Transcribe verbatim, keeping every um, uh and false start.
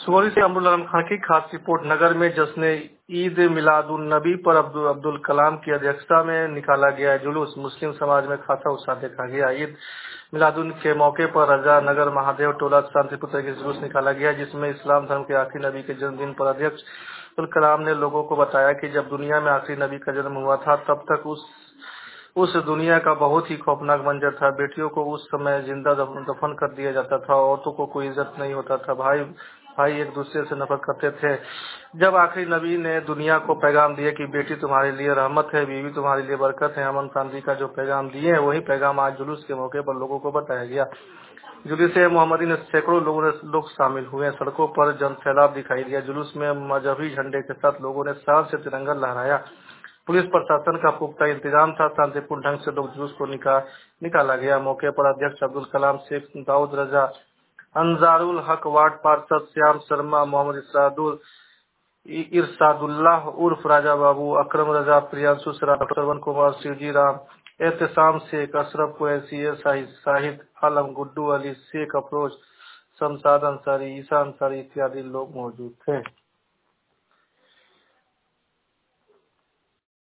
सुगौली से अमरुल आलम खान की खास रिपोर्ट। नगर में जश्न ईद मिलादुन नबी पर अब्दुल अब्दुल कलाम की अध्यक्षता में निकाला गया जुलूस। मुस्लिम समाज में खासा उत्साह देखा गया। ईद मिलादुन के मौके पर रजा नगर महादेव टोला शांतिपुर तरीके से जुलूस निकाला गया, जिसमें इस्लाम धर्म के आखिरी नबी के जन्मदिन पर अध्यक्ष अब्दुल कलाम ने लोगों को बताया कि जब दुनिया में आखिरी नबी का जन्म हुआ था तब तक उस उस दुनिया का बहुत ही खौफनाक मंजर था। बेटियों को उस समय जिंदा दफन कर दिया जाता था, औरतों को कोई इज्जत नहीं होता था, भाई भाई एक दूसरे से नफरत करते थे। जब आखिरी नबी ने दुनिया को पैगाम दिया कि बेटी तुम्हारे लिए रहमत है, बीवी तुम्हारे लिए बरकत है, अमन शांति का जो पैगाम दिए हैं वही पैगाम आज जुलूस के मौके पर लोगों को बताया गया। जुलूस मोहम्मदी में सैकड़ों लोगों ने लोग शामिल हुए। सड़कों पर जन सैलाब दिखाई दिया। जुलूस में मजहबी झंडे के साथ लोगों ने शान से तिरंगा लहराया। पुलिस प्रशासन का पुख्ता इंतजाम था। शांतिपूर्ण ढंग से लोग जुलूस को निका, निकाला गया। मौके पर अध्यक्ष अब्दुल कलाम, शेख दाऊद रजा, अंजारुल हक, वार्ड पार्षद श्याम शर्मा, मोहम्मद इरशादुल इरशादुल्लाह उर्फ राजा बाबू, अकरम रजा, प्रियांशु सराफ, श्रवण कुमार, शिवजी राम, एहतसाम शेख, अशरफ कुरैशी, शाहिद आलम, गुड्डू अली, शेख अफरोज, शमशाद अंसारी, ईसा अंसारी इत्यादि लोग मौजूद थे।